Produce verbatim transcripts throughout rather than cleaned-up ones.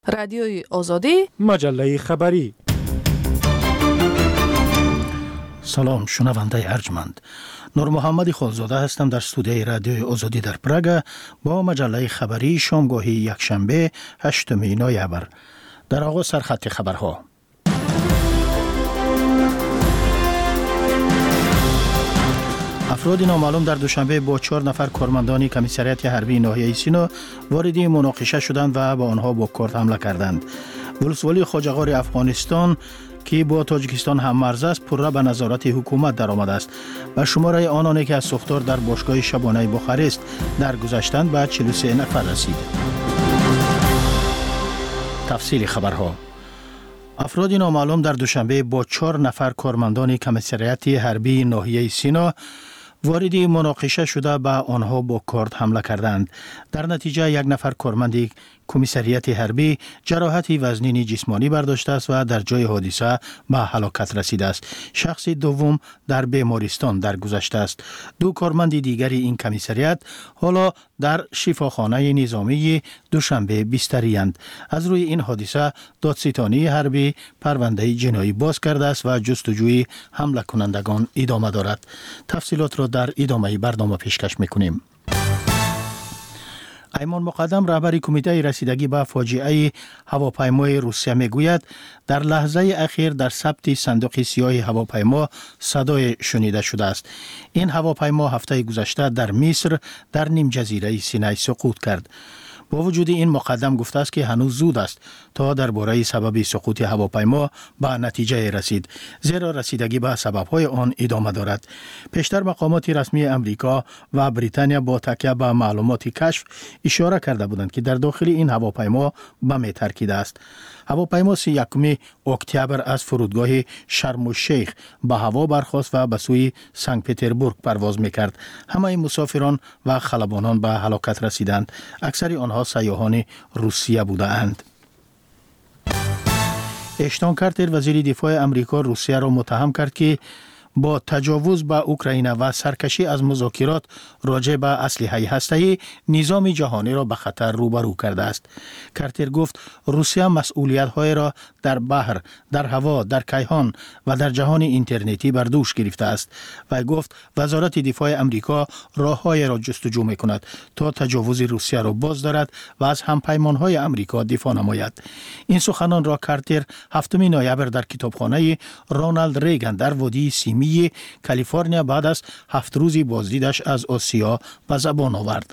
رادیوی آزادی، مجله خبری. سلام شنونده ارجمند. نور محمد خالزاده هستم در استودیوی رادیوی آزادی در پراگ با مجله خبری شامگاهی یکشنبه هشتم نوامبر. در آغاز سرخط خبرها. افراد نامعلوم در دوشنبه با چهار نفر کارمندان کمیسریت حربی ناحیه سینا وارد مناقشه شدند و با آنها با کارت حمله کردند. ولسوالی خواجه‌غار افغانستان که با تاجیکستان هم مرز است پرره به نظارت حکومت در آمده است و شماره آنانی که از سوختار در باشگاه شبانه بخارست در گذشتند به چهل و سه نفر رسید. تفصیل خبرها. افراد نامعلوم در دوشنبه با چهار نفر کارمندان کمیسریت حربی ناحیه سینا وارد مناقشه شده به آنها با کارت حمله کردند. در نتیجه یک نفر کارمند کمیسریت حربی جراحت وزنی جسمانی برداشته است و در جای حادثه به هلاکت رسیده است. شخص دوم در بیمارستان درگذشته است. دو کارمند دیگری این کمیسریت حالا در شفاخانه نظامی دوشنبه بستری اند. از روی این حادثه دادستانی حربی پرونده جنایی باز کرده است و جستجوی حمله کنندگان ادامه دارد. تفصیلات را در ادامه برنامه پیشکش میکنیم. ایمان مقدم رهبر کمیته رسیدگی به فاجعه هواپیمای روسیه میگوید در لحظه اخیر در ثبت صندوق سیاه هواپیما صدای شنیده شده است. این هواپیما هفته گذشته در مصر در نیم جزیره سینای سقوط کرد. با وجود این مقدم گفته است که هنوز زود است تا درباره سبب سقوط هواپیما به نتیجه رسید، زیرا رسیدگی به سبب‌های آن ادامه دارد. پیشتر مقامات رسمی امریکا و بریتانیا با تکیه به معلومات کشف اشاره کرده بودند که در داخل این هواپیما بم ترکیده است. هواپیما سی و یکم اکتبر از فرودگاه شرم الشیخ به هوا برخاست و به سوی سنت پترزبورگ پرواز می‌کرد. همه مسافران و خلبانان به هلاکت رسیدند. اکثر آنها سیاحان روسیه بودند. اشتون کارتر وزیر دفاع امریکا روسیه را متهم کرد که با تجاوز به اوکراین و سرکشی از مذاکرات راجع به اسلحه هسته‌ای نظام جهانی را به خطر روبرو کرده است. کارتر گفت روسیه مسئولیت‌های را در بحر، در هوا، در کیهان و در جهان اینترنتی بر دوش گرفته است و گفت وزارت دفاع امریکا راه‌های را جستجو می‌کند تا تجاوز روسیه را باز دارد و از همپیمان‌های امریکا دفاع نماید. این سخنان را کارتر هفتم نوامبر در کتابخانه رونالد ریگان در وادی سیمی کالیفرنیا بعد از هفت روزی بازدیدش از آسیا به زبان آورد.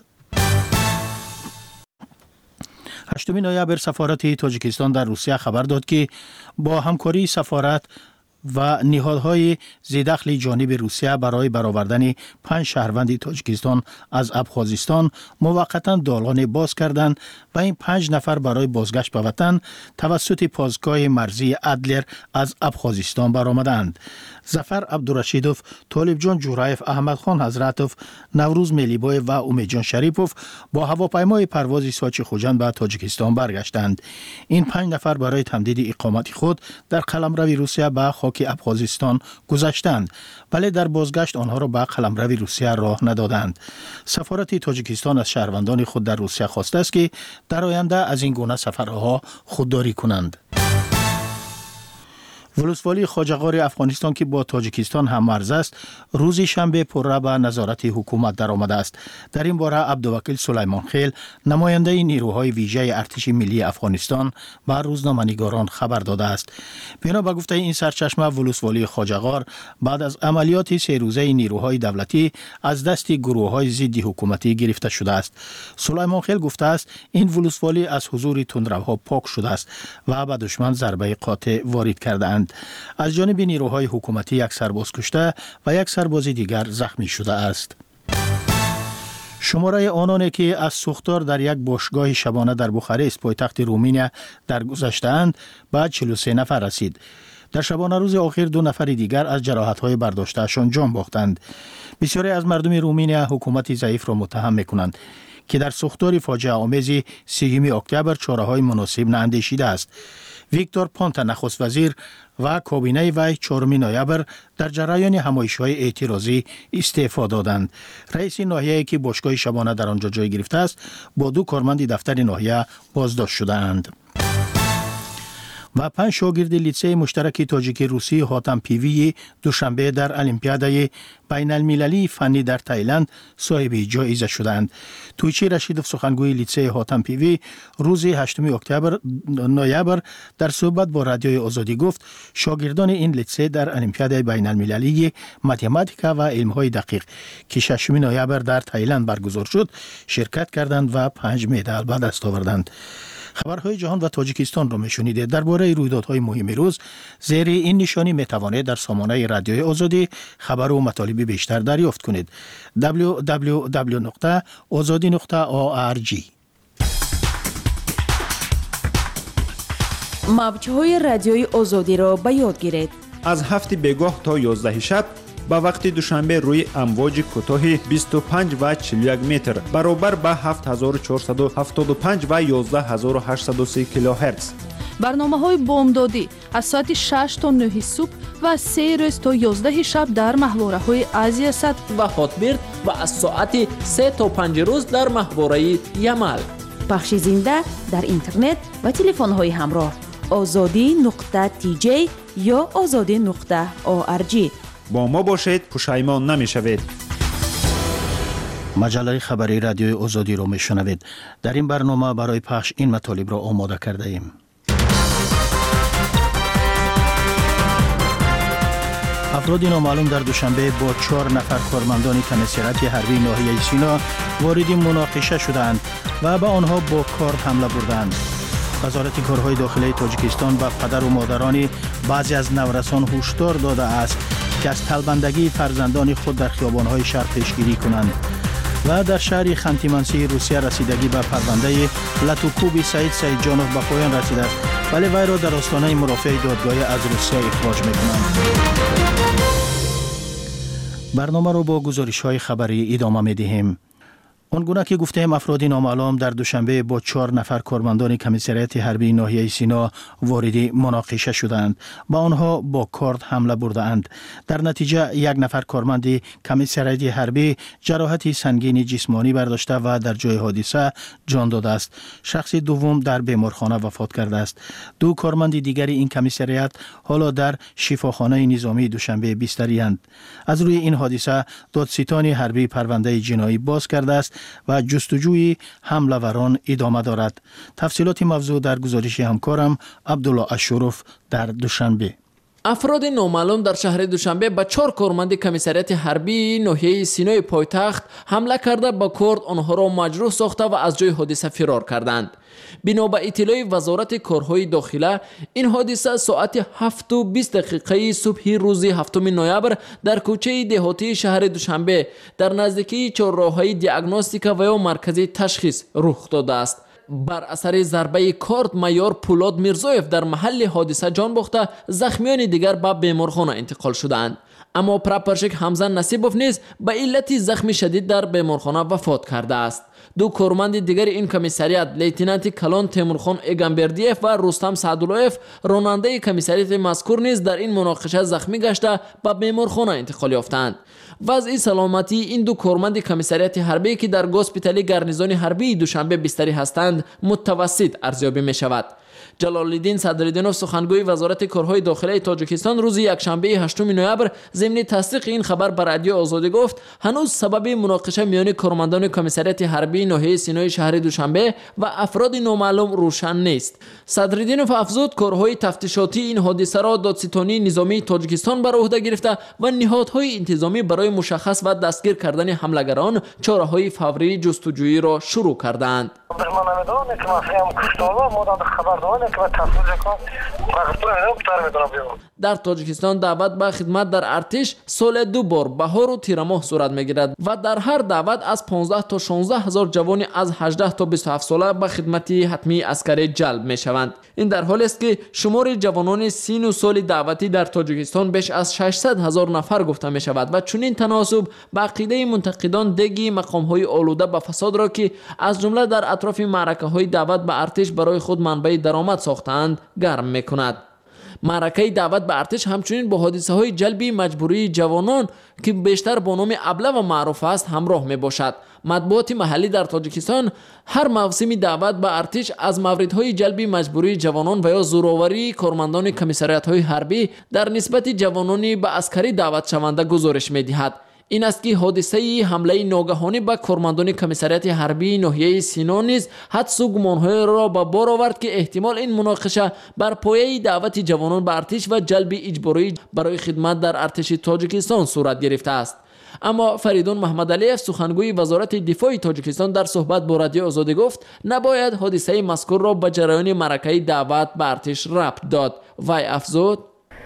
هشتم نوامبر سفارت تاجیکستان در روسیه خبر داد که با همکاری سفارت و نهادهای ذی‌دخل جانب روسیه برای برآوردن پنج شهروند تاجیکستان از ابخازستان موقتا دالان باز کردند و این پنج نفر برای بازگشت به وطن توسط پاسگاه مرزی ادلر از ابخازستان برآمدند. ظفر عبدالرشیدوف، طالب جان جورایف، احمد خان حضرتوف، نوروز ملیبای و امید جان شریپوف با هواپیمای پرواز ساچ خوجند به تاجیکستان برگشتند. این پنج نفر برای تمدید اقامت خود در قلمرو روسیه به خاک ابخازستان گذشتند، ولی در بازگشت آنها را به قلمرو روسیه راه ندادند. سفارت تاجیکستان از شهروندان خود در روسیه خواسته است که در آینده از این گونه سفرها خودداری کنند. ولسوالی خواجه‌غار افغانستان که با تاجیکستان هم مرز است روز شنبه پرره به نظارت حکومت در آمده است. در این باره عبدالوکیل سلیمان خیل نماینده نیروهای ویژه ارتش ملی افغانستان به روزنامه‌نگاران خبر داده است. بنا به گفته این سرچشمه ولسوالی خواجه‌غار بعد از عملیات سه روزه نیروهای دولتی از دست گروه‌های ضد حکومتی گرفته شده است. سلیمان خیل گفته است این ولسوالی از حضور تندروها پاک شده است و به دشمن ضربه قاطع وارد کرده‌اند. از جانب نیروهای حکومتی یک سرباز کشته و یک سرباز دیگر زخمی شده است. شماره آنانی که از سوختار در یک باشگاه شبانه در بخارست پایتخت رومانیا در گذشته‌اند به چهل و سه نفر رسید. در شبانه روز آخر دو نفر دیگر از جراحت‌های برداشته‌شان جان باختند. بسیاری از مردم رومانیا حکومت ضعیف را متهم می‌کنند که در سوختار فاجعه آمیز سیوم اکتبر چاره‌های مناسب ناندیشیده است. ویکتور پونتا نخست وزیر و کابینه وی چهارم نوامبر در جریان همایش‌های اعتراضی استعفا دادند. رئیس ناحیه‌ای که باشگاه شبانه در آنجا جای گرفته است با دو کارمند دفتر ناحیه بازداشت شده‌اند. و پنج شاگرد لیسه مشترک تاجیکی روسی حاتم پیوی دوشنبه در المپیادای بین المللی فنی در تایلند صاحب جایزه شدند. تویچی رشیدوف سخنگوی لیسه حاتم پیوی روز هشتم اکتبر نوامبر در صحبت با رادیوی آزادی گفت شاگردان این لیسه در المپیادای بین المللی متماتیکا و علم‌های دقیق که ششم نوامبر در تایلند برگزار شد شرکت کردند و پنج مدال به دست آوردند. خبرهای جهان و تاجیکستان را میشنیدید. درباره رویدادهای مهم روز زیر این نشانی میتوانید در سامانه رادیوی آزادی خبر و مطالب بیشتر دریافت کنید. دبلیو دبلیو دبلیو نقطه آزادی نقطه او آر جی. موج‌های رادیوی آزادی را به یاد گیرید. از هفت بگاه تا یازده شب با وقت دوشنبه روی امواج کوتاه بیست و پنج و چهل و یک متر برابر با هفت هزار و چهارصد و هفتاد و پنج و یازده هزار و هشتصد و سه کیلوهرتز. برنامه‌های بامدادی از ساعت شش تا نه صبح و سه روز تا یازده شب در ماهواره‌های آسیا صد و هاتبیرد و از ساعت سه تا پنج روز در ماهواره یمل. پخش زنده در اینترنت و تلفن‌های همراه آزادی نقطه تی جی یا آزادی نقطه او آر جی. با ما باشید، پشیمان نمی‌شوید. مجله خبری رادیوی آزادی رو میشنوید. در این برنامه برای پخش این مطالب را آماده کرده ایم. افراد نامعلوم در دوشنبه با چهار نفر کارمندان کمیسریات حربی ناحیه سینا وارد مناقشه شدند و به آنها با کار حمله بردند. وزارت کارهای داخلی تاجیکستان به پدر و مادران بعضی از نورسان هشدار داده است که از طلبندگی فرزندان خود در خیابان‌های شهر پیشگیری کنند. و در شهر خانتی-منسی روسیه رسیدگی به پرونده لاتوکوب سعید سعید جانوف به پایان رسیده است، ولی وی را در آستانه مرافع دادگاهی از روسیه اخراج می‌کنند. برنامه را با گزارش‌های خبری ادامه می‌دهیم. آنگونه که گفتیم افراد نامعلوم در دوشنبه با چهار نفر کارمندان کمیسریات حربی ناحیه سینا وارد مناقشه شدند. با آنها با کارد حمله بردند. در نتیجه یک نفر کارمند کمیسریات حربی جراحت سنگین جسمانی برداشته و در جای حادثه جان داده است. شخص دوم در بیمارخانه وفات کرده است. دو کارمند دیگر این کمیسریات حالا در شفاخانه نظامی دوشنبه بستری اند. از روی این حادثه دادستان حربی پرونده جنایی باز کرده است و جستجوی حمله‌وران ادامه دارد. تفصیلات موضوع در گزارش همکارم عبدالله اشرف در دوشنبه. افراد نامعلوم در شهر دوشنبه به چهار کارمند کمیسریات حربی ناحیه سینای پایتخت حمله کرده با کارد آنها را مجروح ساخته و از جای حادثه فرار کردند. بنا به اطلاع وزارت کارهای داخله، این حادثه ساعت هفت و بیست دقیقه صبح روز هفتم نوامبر در کوچه دهاتی شهر دوشنبه در نزدیکی چهارراه‌های دیاگنوستیک و یا مرکز تشخیص رخ داده است. بر اثر ضربه کارد مایور پولاد میرزایف در محل حادثه جان باخته، زخمیان دیگر به بیمارخانه انتقال شدند. اما پراپرشک حمزه نصیبوف نیز به علت زخم شدید در بیمارخانه وفات کرده است. دو کارمند دیگر این کمیسریات لیتنانت کلان تیمورخان ایگانبردیف و رستم سعداللهیف راننده کمیسریات مذکور نیز در این مناقشه زخمی گشته به بیمارخانه انتقال یافتند. وضع سلامتی این دو کارمند کمیسریات حربی که در گوسپیتال گارنیزون حربی دوشنبه بستری هستند متوسط ارزیابی می شود. جلال الدین صدرالدینوف سخنگوی وزارت کارهای داخلی تاجیکستان روز یکشنبه هشتم نوامبر ضمن تصدیق این خبر بر رادیو آزادی گفت هنوز سبب مناقشه میان کارمندان کمیسریات حربی ناحیه سینای شهر دوشنبه و افراد نامعلوم روشن نیست. صدرالدینوف افزود کارهای تفتیشاتی این حادثه را دادستانی نظامی تاجیکستان بر عهده گرفته و نهادهای انتظامی برای مشخص و دستگیر کردن حملگران چاره‌های فوری جستجویی را شروع کردند. در تاجیکستان دعوت به خدمت در ارتش سال دو بار بهار و تیر ماه صورت میگیرد و در هر دعوت از پانزده تا شانزده هزار جوان از هجده تا بیست و هفت ساله به خدمت حتمی عسکری جلب می شوند. این در حالی است که شمار جوانان سی و سال دعوتی در تاجیکستان بیش از ششصد هزار نفر گفته می شود و چنین تناسب به عقیده منتقدان دگی مقام های آلوده به فساد را که از جمله در اطراف معرکه های دعوت به ارتش برای خود منبع درآمد ساختند گرم می کند. معرکه دعوت به ارتش همچنین با حادثه های جلبی مجبوری جوانان که بیشتر با نام ابله و معروف است همراه می باشد. مطبوعات محلی در تاجیکستان هر موسمی دعوت به ارتش از موردهای جلبی مجبوری جوانان و یا زورآوری کارمندان کمیساریات های حربی در نسبت جوانانی به عسکری دعوت شونده گزارش می دهد. این است که حادثه حمله ناگهانی به کارمندان کمیساریات حربی ناحیه سینا نیز حدس و گمانهای را به بار آورد که احتمال این مناقشه بر پایه دعوت جوانان به ارتش و جلب اجباری برای خدمت در ارتش تاجیکستان صورت گرفته است. اما فریدون محمد علیف سخنگوی وزارت دفاع تاجیکستان در صحبت با رادیو آزادی گفت نباید حادثه مذکور را به جریان معرکه دعوت به ارتش ربط داد. وی افزود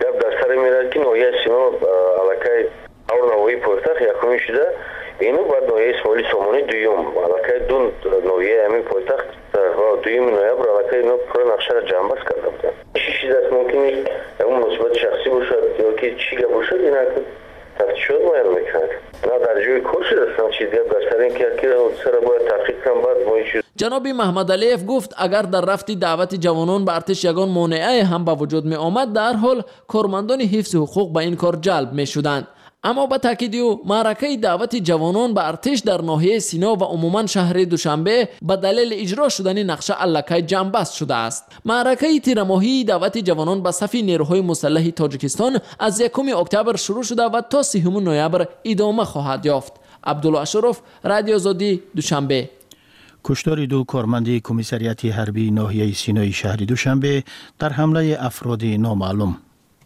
نوعی پایتخت یکمی شده اینو بعد نوعی اسماعیل سامانی دویم علاقه دون نوعی همین پایتخت دویم نوعیبر علاقه اینو پر نقشه را جنبست کرده بودن. چی چیز است ممکنه اون مثبت شخصی باشد یا که چی گه باشد این اکن تفتیشات معلوم میکند نه در جوی کار شده است چیز گه در سر اینکه یکی را سر باید تحقیق کنم بعد ما چیز. جناب محمد علیف گفت اگر در رفت دعوت جوانان به ارتش یگان مانعه هم به وجود می آمد در حال کارمندان حفظ حقوق به این کار جلب می شدند. اما با تاکید او معرکه دعوت جوانان به ارتش در ناحیه سینا و عموما شهر دوشنبه به دلیل اجرا شدن نقشه الکی جنبست شده است. معرکه تیرماهی دعوت جوانان به صف نیروهای مسلح تاجیکستان از یکم اکتبر شروع شده و تا سوم نوامبر ادامه خواهد یافت. عبدالله اشرف، رادیو آزادی، دوشنبه. کشتار دو کارمند کمیساریات حربی ناحیه سینای شهر دوشنبه در حمله افراد نامعلوم.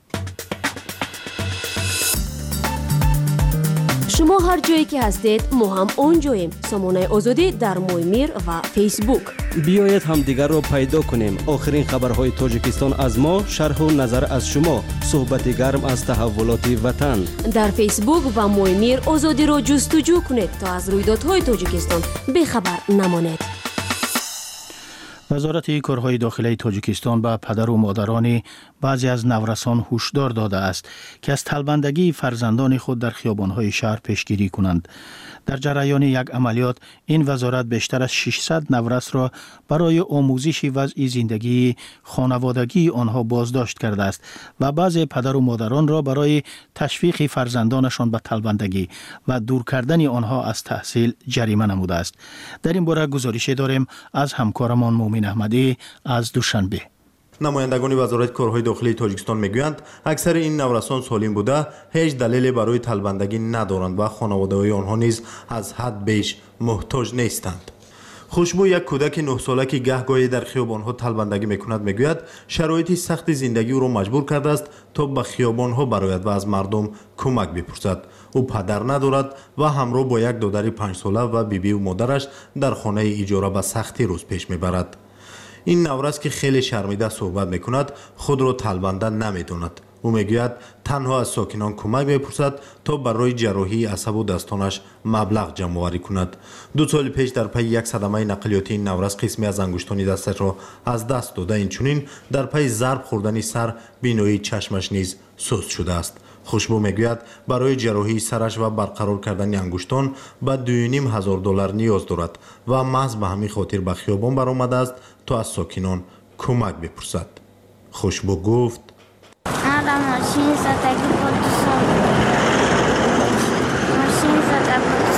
شما هر جایی که هستید ما هم اونجاییم. سامانه آزادی در مویمیر و فیسبوک. بیایید هم دیگر رو پیدا کنیم. آخرین خبرهای تاجیکستان از ما، شرح و نظر از شما، صحبت گرم از تحولات وطن. در فیسبوک و مویمیر آزادی رو جستجو کنید تا از رویدادهای تاجیکستان بخبر نمانید. وزارت کارهای داخلی تاجیکستان به پدر و مادران بعضی از نورسان هشدار داده است که از طلبندگی فرزندان خود در خیابان‌های شهر پیشگیری کنند. در جریان یک عملیات این وزارت بیشتر از ششصد نورس را برای آموزش وضع زندگی خانوادگی آنها بازداشت کرده است و بعضی پدر و مادران را برای تشویق فرزندانشان به طلبندگی و دور کردن آنها از تحصیل جریمه نموده است. در این باره گزارشی داریم از همکارمان مومن احمدی از دوشنبه. نمایندگان وزارت کارهای داخلی تاجیکستان میگویند اکثر این نورسان سالم بوده، هیچ دلیلی برای طلبندگی ندارند و خانواده‌های آنها نیز از حد بیش محتاج نیستند. خوشبو، یک کودک نه ساله که گهگاهی در خیابان‌ها طلبندگی میکند، میگوید شرایط سخت زندگی او را مجبور کرده است تا به خیابان‌ها برآید و از مردم کمک بپرسد. او پدر ندارد و همراه با یک دختر پنج ساله و بیبی و مادرش در خانه اجاره به سختی روز پیش میبرد. این نورس که خیلی شرمیده صحبت میکند خود را طلبنده نمیداند. او میگوید تنها از ساکنان کمک میپرسد تا برای جراحی عصب و دستانش مبلغ جمع آوری کند. دو سال پیش در پی یک صدمه نقلیاتی این نورس قسمی از انگشتان دستش را از دست داده. اینچنین در پی ضرب خوردن سر بینایی چشمش نیز سست شده است. خوشبو میگوید برای جراحی سرش و برقرار کردن انگشتان به دو و نیم هزار دلار نیاز دارد و محض به همین خاطر به خیابان برآمده است تا از ساکنان کمک بپرسد. خوشبو گفت ماشین زدگی بود سال ماشین زده بود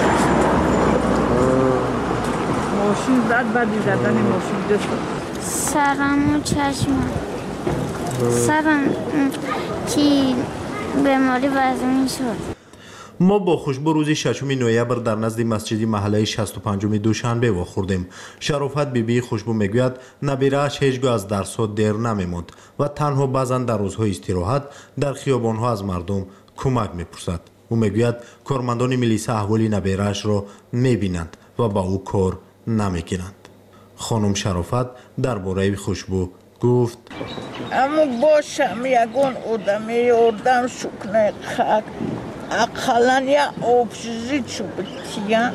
ماشین زد بعدی زدن ماشین دست سرم و چشمم سرم که بیماری وزمین شد. ما با خوشبو روز ششم نوامبر در نزد مسجد محله شصت و پنجم دوشنبه واخوردیم. شرافت بیبی خوشبو میگوید نبیره‌اش هیچگاه از درس‌ها دیر نمیماند و تنها بعضا در روزهای استراحت در خیابان‌ها از مردم کمک میپرسد. او میگوید کارمندان میلیسا احوالی نبیره‌اش را میبینند و با او کار نمیکنند. خانم شرافت درباره خوشبو گفت اما باشم یگان آدمی یاردم شکنه خاک اقلا یا آبشیزی چو بتیم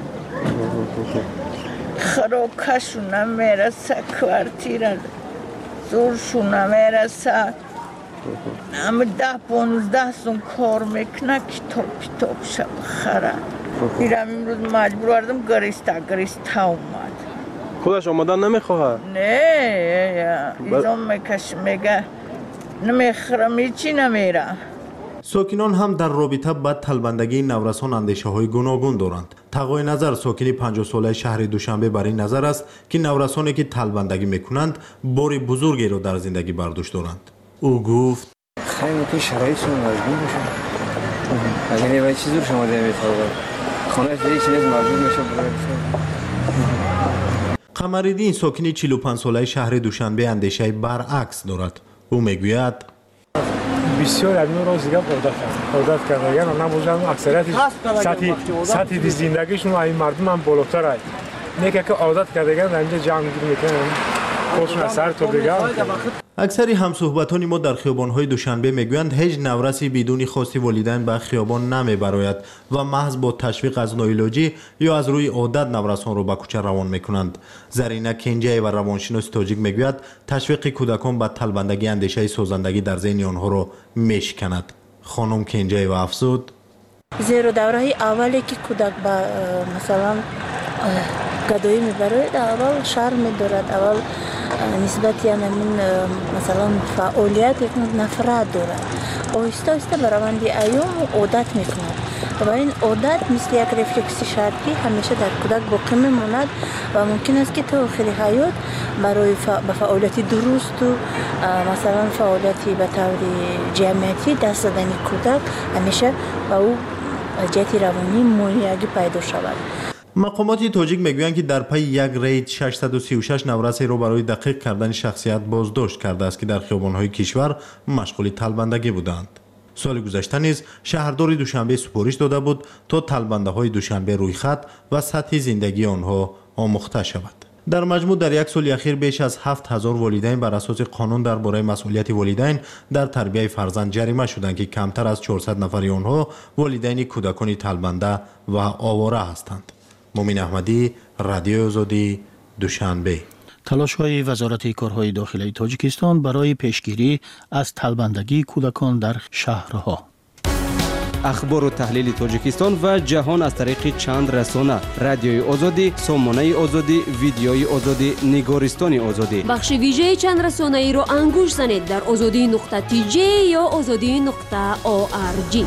خراکشونه میرسه کوارتیره زورشونه میرسه اما ده پانزده سون کار میکنه کتاب کتاب شب خره میرم امروز مجبور وردم گریسته گریسته اومد. خودش آمدن نمیخواه؟ نه ایزان میکش میگه نمیخرم هیچی نمیرم. ساکنان هم در رابطه با طلبندگی نورسان اندیشه های گوناگون دارند. تقای نظر ساکنی پنجاه ساله شهر دوشنبه بر این نظر است که نورسانی که طلبندگی میکنند بار بزرگی را در زندگی برداشت دارند. او گفت خیلی که شرایطشون مجبور باشن. اگر یه چیزی رو شما دیمید خانه هیچ چیز مجبور میشه برای قمرالدین ساکنی چهل و پنج ساله شهر دوشنبه اندیشه برعکس دارد. او میگوید بسیار از نور روز دیگه عادت کرد عادت کرده یعنی نبودن اکثریت سطح سطح زندگیشون این مردم هم بالاتر است نیکه که عادت کرده در اینجا جمع گیری میکنن خودشون از سر تو دیگه. اکثری همصحبتان ما در خیابان‌های دوشنبه میگویند هیچ نورسی بدون خواست والدین به خیابان نمیبراید و محض با تشویق از نوعلاجی یا از روی عادت نورسان را به کوچه روان میکنند. زرینه کنجی و روانشناس تاجیک میگوید تشویق کودکان به طلبندگی اندیشه سازندگی در ذهن آنها را میشکند. خانم کنجی و افزود زیرا دوره اولی که کودک به مثلا گدایی میبره اول شرم میدارد، اول نسبت یعنی مثلا فعالیت یک نفرت دارد. آهسته آهسته برآورد ایام عادت میکند و این عادت مثل یک رفلکس شرطی همیشه در کودک باقی میماند و ممکن است که تا آخر حیات برای به فعالیت درست و مثلا فعالیتی به طور جمعیتی دست دادن کودک همیشه به او جهت روانی مانعی پیدا شود. مقامات تاجیک میگویند که در پی یک رید ششصد و سی و شش نورسی را برای دقیق کردن شخصیت بازداشت کرده است که در خیابان‌های کشور مشغول طلبندگی بودند. سال گذشته نیز شهردار دوشنبه سپارش داده بود تا طلبنده‌های دوشنبه رویخط و سطح زندگی آنها آموخته شود. در مجموع در یک سال اخیر بیش از هفت هزار والدین بر اساس قانون درباره مسئولیت والدین در تربیت فرزند جریمه شدند که کمتر از چهارصد نفر آنها والدین کودکان طلبنده و آواره هستند. مومن احمدی، رادیو آزادی، دوشنبه. تلاش‌های وزارت کارهای داخلی تاجیکستان برای پیشگیری از طلبندگی کودکان در شهرها. اخبار و تحلیل تاجیکستان و جهان از طریق چند رسانه: رادیوی آزادی، سامانه آزادی، ویدیوی آزادی، نگارستان آزادی. بخش ویژه چند رسانه ای را انگوش زنید در آزادی نقطه تی جی یا آزادی نقطه او آر جی.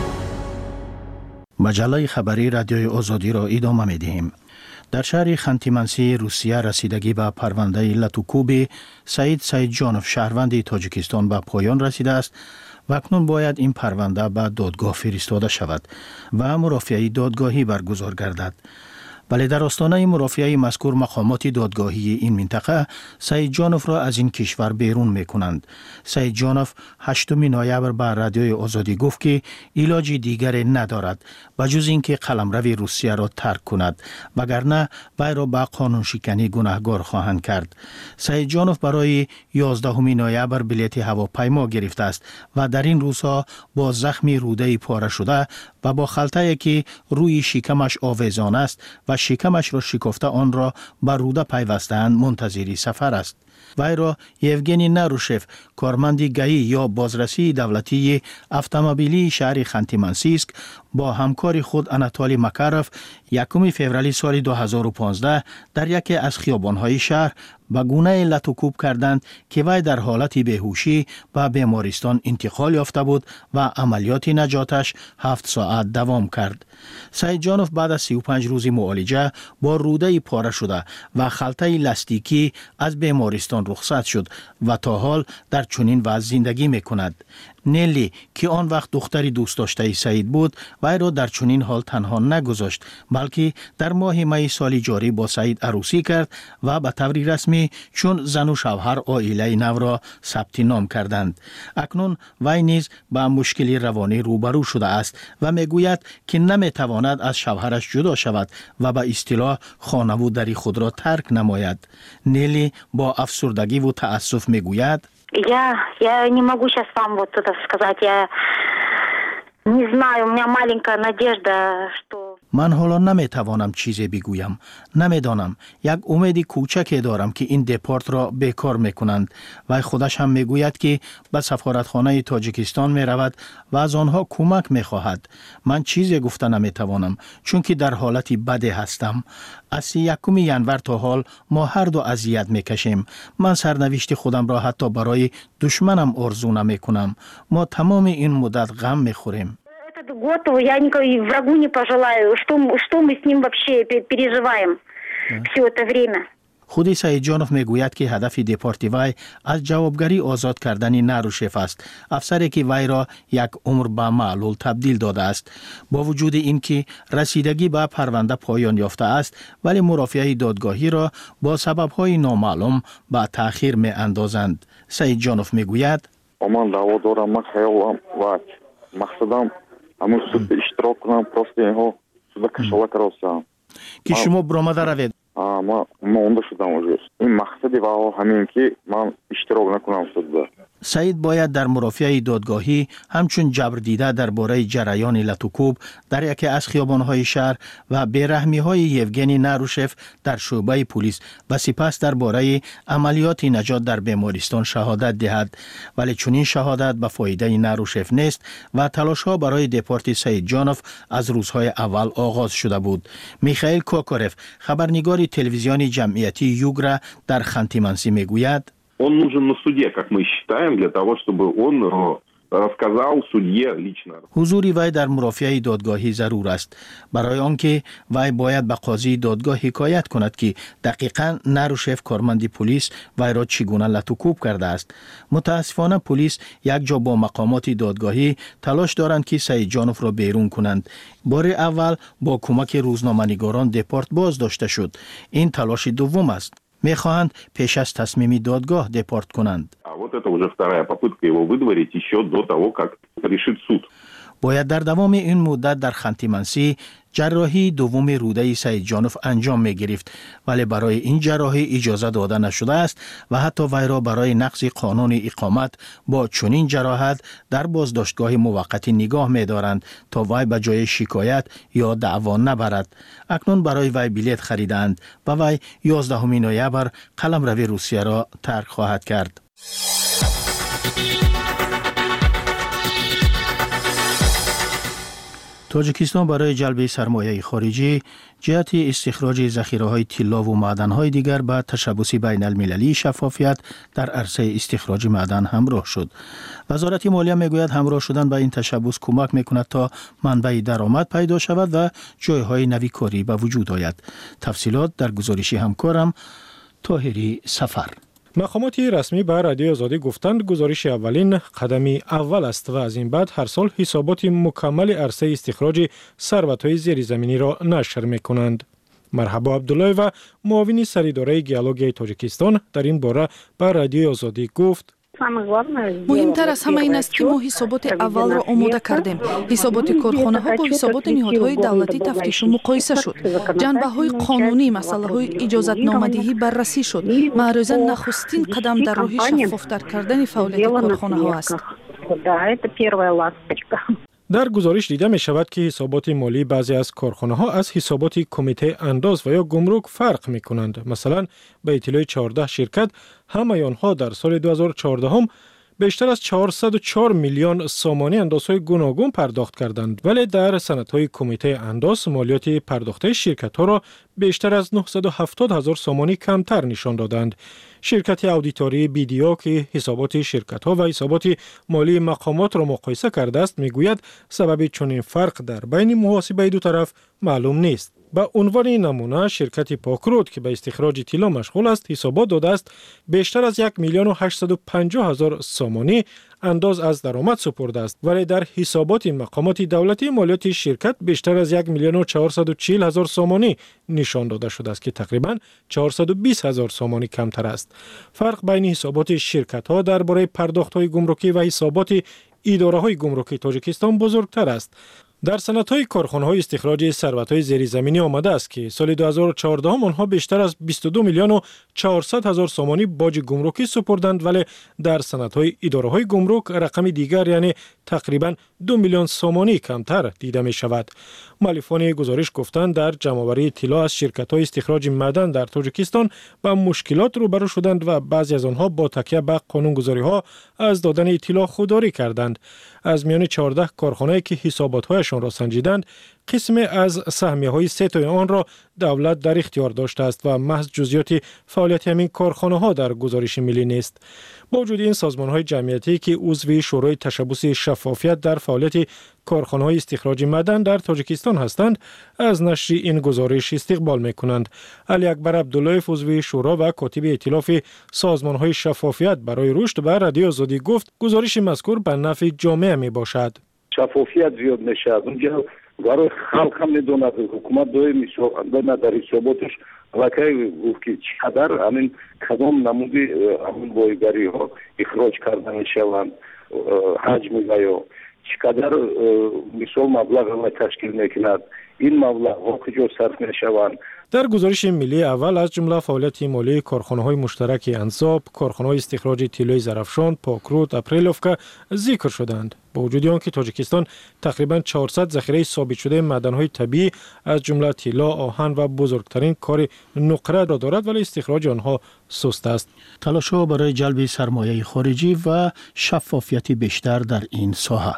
مجله خبری رادیوی آزادی را ادامه می‌دهیم. در شهر خانتی-منسی روسیه رسیدگی به پرونده لاتوکوب سعید سعید جانوف شهروند تاجیکستان به پایان رسیده است و اکنون باید این پرونده به دادگاه فرستاده شود و مرافعه دادگاهی برگزار گردد. ولی در آستانه مرافعه مذکور مقامات دادگاهی این منطقه سعید جانوف را از این کشور بیرون می کنند. سعید جانوف هشتم نوامبر به رادیوی آزادی گفت که علاج دیگری ندارد و جز اینکه قلمرو روسیه را ترک کند وگرنه وی را به قانون شکنی گناهکار خواهند کرد. سعید جانوف برای یازدهم نوامبر بلیط هواپیما گرفته است و در این روزها با زخم روده پاره شده و با خلطه‌ای که روی شکمش آویزان است و شکمش را شکافته آن را به روده پیوستند منتظری سفر است. وی را یوگنی نروشف کارمند گئی یا بازرسی دولتی اتومبیلی شهر خانتی-منسیسک با همکار خود اناتولی مکاروف یکم فوریه سال دو هزار و پانزده در یکی از خیابان‌های شهر به گونه لاتوکوب کردند که وی در حالت بیهوشی به بیمارستان انتقال یافته بود و عملیات نجاتش هفت ساعت دوام کرد. سعید جانوف بعد از سی و پنج روز معالجه با روده پاره شده و خلطه لاستیکی از بیمارستان رخصت شد و تا حال در چنین وضع زندگی می‌کند. نیلی که آن وقت دختری دوست داشته سعید بود وی را در چنین حال تنها نگذاشت بلکه در ماه می سال جاری با سعید عروسی کرد و به طور رسمی چون زن و شوهر عائله نو را ثبت نام کردند. اکنون وی نیز با مشکلی روانی روبرو شده است و میگوید که نمیتواند از شوهرش جدا شود و به اصطلاح خانوادگی خود را ترک نماید. نیلی با افسردگی و تأسف میگوید Я, я не могу сейчас вам вот это сказать, я не знаю, у меня маленькая надежда, что... من حالا نمیتوانم چیزی بگویم. نمیدانم. یک امید کوچکی دارم که این دپورت را بیکار میکنند و خودش هم میگوید که به سفارتخانه تاجیکستان میرود و از آنها کمک میخواهد. من چیزی گفته نمیتوانم چون که در حالتی بدی هستم. از یکم ینور تا حال ما هر دو اذیت میکشیم. من سرنوشت خودم را حتی برای دشمنم آرزو نمیکنم. ما تمام این مدت غم میخوریم. Этот год я никакой врагу не пожелаю. Что, что мы с ним вообще переживаем все это время? خودی سعید جانوف میگوید که هدف دپورت وی از جوابگری آزاد کردن نروشف است، افسری که وی را یک عمر به معلول تبدیل داده است. با وجود اینکه رسیدگی به پرونده پایان یافته است، ولی مرافعه دادگاهی را با سبب‌های نامعلوم به تأخیر می اندازند. سعید جانوف میگوید من دعوا دارم، من خیالم و مقصدم همون سود اشتراک کنم، پروسته اینها سود کشالک راستم که شما برآمده روید. ما ما اونده شدم وجود. این مقصدی و همین که من اشتراک نکنم سود. سعید باید در مرافعه دادگاهی همچون جبر دیده درباره جریان لاتوکوب در یکی از خیابان‌های شهر و بیرحمی‌های یوگنی نروشف در شعبه پلیس و سپس درباره عملیات نجات در بیمارستان شهادت دهد، ولی چنین شهادت به فایده نروشف نیست و تلاش‌ها برای دپورت سعید جانوف از روزهای اول آغاز شده بود. میخائیل کوکورف، خبرنگار تلویزیونی جمعیتی یوگرا در خانتی-منسی میگوید Он нужен на суде, как мы считаем, для того, чтобы он рассказал судье лично. حضور وی در مرافعه دادگاهی ضرور است برای آنکه وی باید به قاضی دادگاه حکایت کند که دقیقاً نروشف کارمند پلیس وی را چگونه لاتوکوب کرده است. متاسفانه پلیس یک جا با مقامات دادگاهی تلاش دارند که سعید جانوف را بیرون کنند. بار اول با کمک روزنامه‌نگاران دپورت باز داشته شد. این تلاش دوم است. میخواهند پیش از تصمیم دادگاه دپورت کنند. باید در دوام این مدت در خانتی-منسی جراحی دوم روده سعید جانوف انجام می گرفت، ولی برای این جراحی اجازه داده نشده است و حتی وی را برای نقض قانون اقامت با چنین جراحت در بازداشتگاه موقتی نگاه می دارند تا وی به جای شکایت یا دعوا نبرد. اکنون برای وی بلیط خریدند و وی یازدهم نوامبر قلمرو روسیه را ترک خواهد کرد. تاجیکستان برای جلب سرمایه خارجی جهت استخراج ذخیره‌های طلا و معدن‌های دیگر با تشبث بین المللی شفافیت در عرصه استخراج معدن همراه شد. وزارت مالیه میگوید همراه شدن به این تشبث کمک میکند تا منبع درآمد پیدا شود و جایهای نوی کاری به وجود آید. تفصیلات در گزارش همکارم طاهری سفر. مقامات رسمی به رادیو آزادی گفتند گزارش اولین قدمی اول است و از این بعد هر سال حسابات مکمل عرصه استخراج ثروت‌های زیرزمینی را نشر می‌کنند. مرحبا عبدالله و معاون سراداره گیولوژی تاجیکستان در این باره به رادیو آزادی گفت مهمتر از همه این است که ما حسابات اول را آماده کردیم. حسابات کارخانه ها با حسابات نهادهای دولتی تفتیش و مقایسه شد. جنبه های قانونی، مسئله های اجازت نامدهی بررسی شد. معروضاً نخستین قدم در راه شفافتر کردن فعالیت کارخانه ها است. در گزارش دیده می شود که حسابات مالی بعضی از کارخانه ها از حسابات کمیته انداز و یا گمرک فرق می کنند. مثلا به اطلاع چهارده شرکت همه آنها در سال دو هزار و چهارده هم بیشتر از چهارصد و چهار میلیون سامانی اندازهای گوناگون پرداخت کردند، ولی در سندهای کمیته انداز مالیات پرداخته شرکت ها را بیشتر از نهصد و هفتاد هزار سامانی کمتر نشان دادند. شرکت اودیتوری بیدیا که حسابات شرکت ها و حسابات مالی مقامات را مقایسه کرده است میگوید سبب چنین فرق در بین محاسبه دو طرف معلوم نیست. به عنوان نمونه شرکت پاکرود که به استخراج طلا مشغول است حسابات داده است بیشتر از یک میلیون و هشتصد و پنجاه هزار سامانی انداز از درآمد سپرده است، ولی در حسابات مقامات دولتی مالیات شرکت بیشتر از یک میلیون و چهارصد و چهل هزار سامانی نشان داده شده است که تقریباً چهارصد و بیست هزار سامانی کمتر است. فرق بین حسابات شرکت ها درباره پرداخت های گمرکی و حسابات اداره های گمرکی تاجیکستان بزرگتر است. در صنعت‌های کارخانه‌های استخراج ثروت‌های زیرزمینی آمده است که سال دو هزار و چهارده آنها بیشتر از بیست و دو میلیون و چهارصد هزار سامانی باج گمرکی سپردند، ولی در صنعت‌های اداره‌های گمرک رقم دیگر یعنی تقریباً دو میلیون سامانی کمتر دیده می‌شود. مؤلفان گزارش گفتند در جمع‌آوری اطلاع از شرکت‌های استخراج معدن در تاجیکستان با مشکلات روبرو شدند و بعضی از آنها با تکیه به قانونگذاری‌ها از دادن اطلاع خودداری کردند. از میان چهارده کارخانه‌ای که حسابات‌هایشان را سنجیدند، قسمی از سهمیه‌های سه تای آن را دولت در اختیار داشته است و محض جزئیات فعالیت همین کارخانه‌ها در گزارش ملی نیست. با وجود این سازمان‌های جمعیتی که عضو شورای تشبث شفافیت در فعالیت کارخانه‌های استخراج معدن در تاجیکستان هستند، از نشر این گزارش استقبال می‌کنند. علی اکبر عبدالله عضو شورا و کاتب ائتلاف سازمان‌های شفافیت برای رشد به رادیو آزادی گفت گزارش مذکور به نفع جامعه میباشد. شفافیت زیاد میشه، اونجا برای خلق هم میدوند حکومت دوی میشه در حساباتش واقعی گفت که چقدر همین کدام نمودی همین بایگری ها اخراج کرده میشوند، حجم یا چقدر مثال مبلغ را تشکیل میکند، این مبلغ ها کجا صرف میشوند. در گزارش ملی اول از جمله فعالیت مالی کارخانه‌های مشترک انصاب، کارخانه‌های استخراج طلای زرافشان، پاکرود، اپریلوفکا ذکر شدند. با وجود آنکه تاجیکستان تقریباً چهارصد ذخیره ثابت شده معدن‌های طبیعی از جمله طلا، آهن و بزرگترین کار نقره را دارد، ولی استخراج آنها سست است. تلاش‌ها برای جلب سرمایه خارجی و شفافیت بیشتر در این ساحه.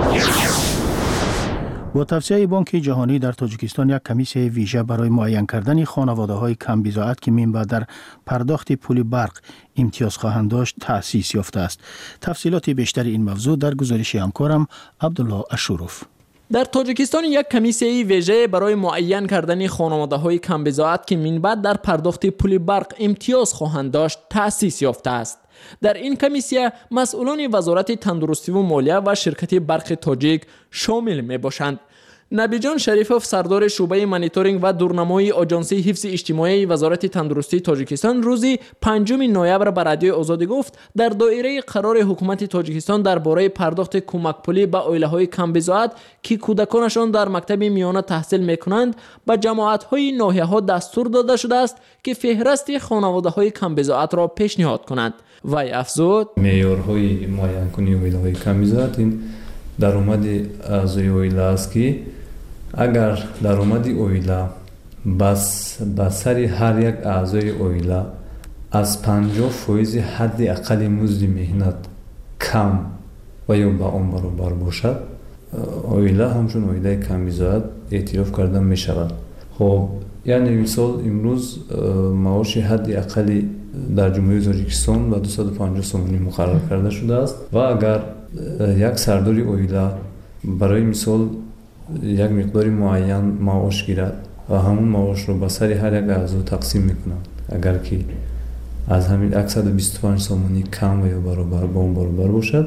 با توصیه بانک جهانی در تاجیکستان یک کمیسیون ویژه برای معین کردن خانواده‌های کم بضاعت که منبع در پرداخت پول برق امتیاز خواهند داشت تأسیس یافته است. تفصیلات بیشتر این موضوع در گزارش همکارم عبدالله اشروف. در تاجیکستان یک کمیسیون ویژه برای معین کردن خانواده‌های کم بضاعت که منبع در پرداخت پول برق امتیاز خواهند داشت تأسیس یافته است. در این کمیسیون مسئولان وزارت تندرستی و مالیه و شرکت برق تاجیک شامل می باشند. نبیجان شریفوف سردار شعبه مانیتورینگ و دورنمای آژانس حفظ اجتماعی وزارت تندرستی تاجیکستان روزی پنجم نوامبر به رادیو آزادی گفت در دایره قرار حکومت تاجیکستان درباره پرداخت کمک پولی به عائله‌های کم بضاعت که کودکانشان در مکتب میانه تحصیل می‌کنند به جماعت‌های ناحیه‌ها دستور داده شده است که فهرست خانواده‌های کم بضاعت را پیشنهاد کنند. وی افزود معیارهای معین کنی عائله‌های کم بضاعت این درآمد اعضای عائله است که اگر درآمد عائله بس به سر هر یک اعضای عائله از پنجاه فیصد حد اقل مزد مهنت کم و یا به آن برابر باشد، عائله همچون عائله کم بضاعت اعتراف کرده می شود. خب یعنی مثال امروز معاش حد اقل در جمهوری تاجیکستان به دویست و پنجاه سومانی مقرر کرده شده است و اگر یک سرداری عائله برای مثال یک مقدار معین معاش گیرد و همون معاش رو به سر هر یک اعضا تقسیم میکنند، اگر که از همین صد و بیست و پنج سومانی کم و یا برابر با اون برابر باشد،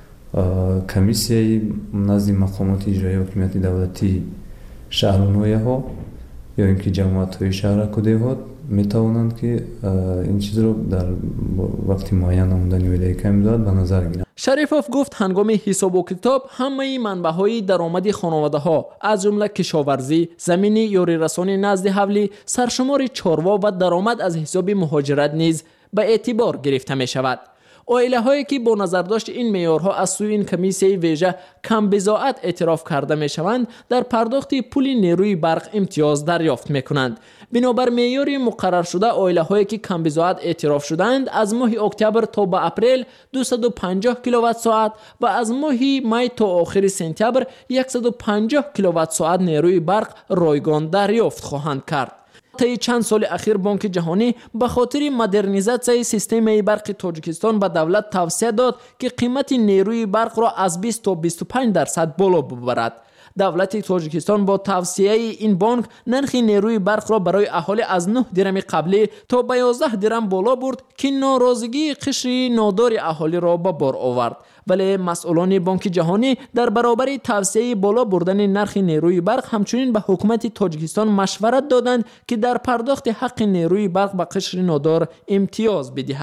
کمیسیای نزد مقامات اجرایی حکومت دولتی شهر و ناحیه ها یا اینکه جماعت های شهر کده ها می توانند که این چیز رو در وقت معین آمدن عائله کم بضاعت به نظر گیرند. شریفوف گفت هنگام حساب و کتاب همه منبع‌های درآمد خانواده‌ها از جمله کشاورزی، زمینی یاری رسانی نزد حولی، سرشمار چاروا و درآمد از حساب مهاجرت نیز به اعتبار گرفته می شود. عائله هایی که با نظر داشت این معیارها از سوی این کمیسیون ویژه کم بضاعت اعتراف کرده می شوند در پرداخت پول نیروی برق امتیاز دریافت می کنند. بنابر معیاری مقرر شده عائله هایی که کم بضاعت اعتراف شدند از ماه اکتبر تا به اپریل دویست و پنجاه کیلووات ساعت و از ماه می تا آخر سپتامبر صد و پنجاه کیلووات ساعت نیروی برق رایگان دریافت خواهند کرد. طی چند سال اخیر بانک جهانی به خاطر مدرنیزاسیون سیستم برق تاجیکستان به دولت توصیه داد که قیمت نیروی برق را از بیست تا بیست و پنج درصد بالا ببرد. دولت تاجیکستان با توصیه این بانک نرخ نیروی برق را برای اهالی از نه درم قبلی تا به یازده درم بالا برد که ناراضگی قشر نادار اهالی را به بار آورد. ولی مسئولان بانک جهانی در برابر توصیه بالا بردن نرخ نیروی برق همچنین به حکومت تاجیکستان مشورت دادند که در پرداخت حق نیروی برق به قشر نادار امتیاز بدهد.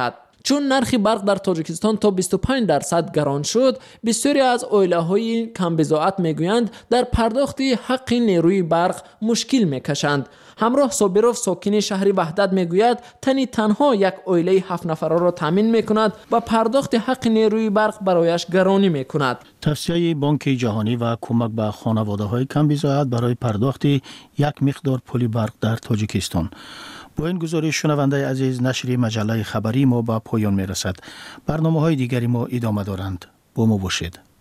چون نرخ برق در تاجیکستان تا بیست و پنج درصد گران شد، بسیاری از عائله‌های کم بضاعت میگویند در پرداخت حق نیروی برق مشکل میکشند. همراه صابروف ساکن شهر وحدت میگوید تنی تنها یک عائله هفت نفره را تامین میکند و پرداخت حق نیروی برق برایش گرانی میکند. توصیه بانک جهانی و کمک به خانواده‌های کم بضاعت برای پرداخت یک مقدار پول برق در تاجیکستان. با این گزارش شنونده عزیز، نشر مجله خبری ما به پایان میرسد. برنامه‌های دیگری ما ادامه دارند. با ما باشید.